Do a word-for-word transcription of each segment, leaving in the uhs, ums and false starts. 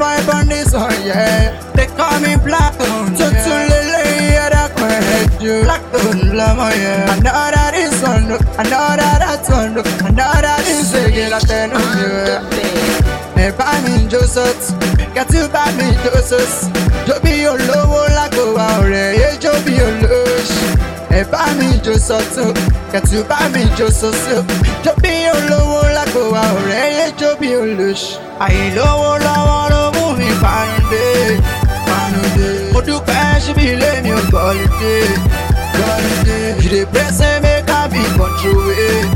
vibe on this one, yeah. They call me Black Tone, so to lily, yeah, that can you. Black Tone, lama, yeah. I know that this one, look. I know that that one, look. I know that this again, I tell you. If I'm in Joseph, get to buy me Joseph. Jo be your low, like go out there, yeah, Jo be your lush. If I'm in Joseph, get to buy me Joseph. Jo be your low, like go out there, yeah, Jo be your lush. I low, low, low, moving Panade, Panade. What do cash be letting you call it? Call it. You the best, make I be control it.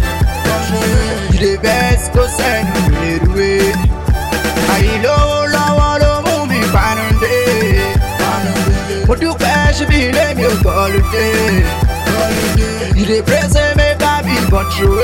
You the best, go send me away. I low, low, low, moving Panade, Panade. What do cash be letting you call it? You the best, make I be control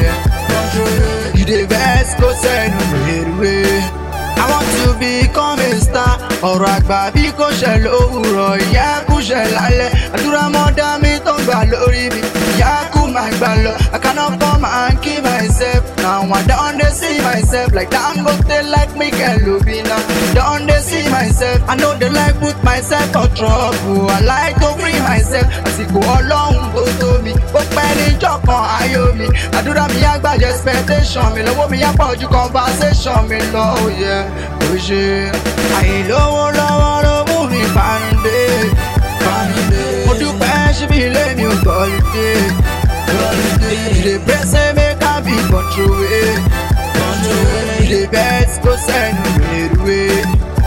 it. You the best, go send me away. I want to become a star. Ọ̀rọ̀ àgbà bí kò ṣẹ lówùrọ̀, ìyá kú ṣẹ lálẹ́. Àdúrà mọ́ dá mi tó ń gbà lórí mi, ìyá kú máa gbà lọ. I cannot come and kill myself. Now I don dey see myself like Dangote, like Mikel Obi now. Don dey see myself. I no dey like put myself for trouble. I like to free myself. Àsìkò Ọlọ́run kò tó mi. Ó pẹ́ níjọ́ kan ayọ̀ mi. Àdúrà mi á gbàjẹ́ expectation mi. Lọ́wọ́ mi á pọ̀ ju conversation mi lọ. Oh yeah. Oh shit. Àìlówó lọ́wọ́ ló mú mi Panade, Panade. Mo dúpẹ́ síbi ilé mi ò kọ́lùdé, kọ́lùdé. You dey pray say make I be control it, control it. You dey vex go send me away.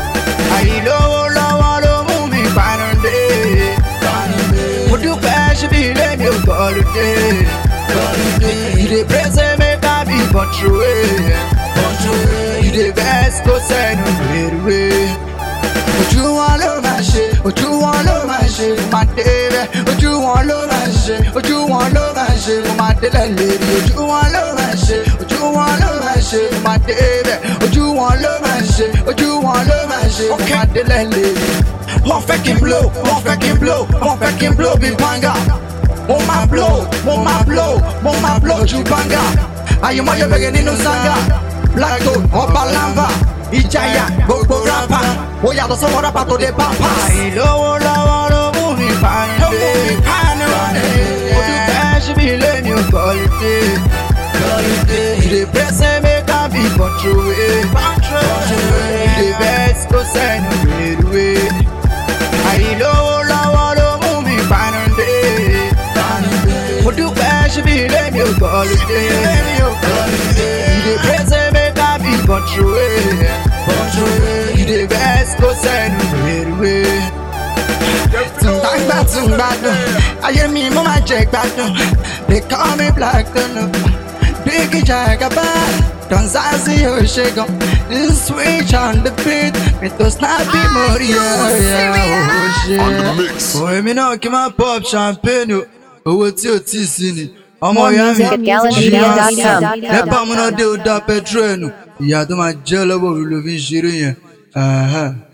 Àìlówó lọ́wọ́ ló mú mi Panade, Panade. Mo dúpẹ́ síbi ilé mi ò kọ́lùdé, kọ́lùdé. You dey pray say make I be control it, control it. You the best, go send me away. Ojú wọn ló máa ṣe, ojú wọn ló máa ṣe, mo máa débẹ̀. Ojú wọn ló máa ṣe, ojú wọn ló máa ṣe, mo máa délẹ̀ lérí. Ojú wọn ló máa ṣe, ojú wọn ló máa ṣe, mo máa débẹ̀. Ojú wọn ló máa ṣe, ojú wọn ló máa ṣe, mo máa délẹ̀ lérí. Wọ́n fẹ́ kí n blow, wọ́n fẹ́ kí n blow, wọ́n fẹ́ kí n blow bí banga. Mo máa blow, mo máa blow, mo máa blow ju banga. Àyèmọ́yé bẹ̀rẹ̀ nínú sanga. Black Tone, ọba lamba, ìjayà, gbogbo rapper. Ó yàtọ̀ sọ́wọ́ rapper tó dé pampa. Àìlówó lọ́wọ́ ló mú mi Panade, Panade. Mo dúpẹ́ síbi ilé mi ò kọ́lùdé, kọ́lùdé. You dey pray say make I be control it, control it. You dey vex go send me away. Àìlówó lọ́wọ́ ló mú mi Panade, Panade. Mo dúpẹ́ síbi ilé mi ò kọ́lùdé, kọ́lùdé. You dey pray say control it, control it. You the best, go send me away. Tungba tungba dun, ayé mi mo máa jẹ gbádùn. They call me Black Tone, big jagaba. Don Zazie Oshegun, switch on the beat. Me to snappy Moria, yeah, oh shit. Oh, èmi náà kí n máa pop champagne o, owó tí o tí sí ni. Ọmọ ìyá mi nepa múná dé o dá petrol ẹnu. Ìyá tó máa jẹ́ lọ́wọ́ òru ló fi ń ṣeré yẹn.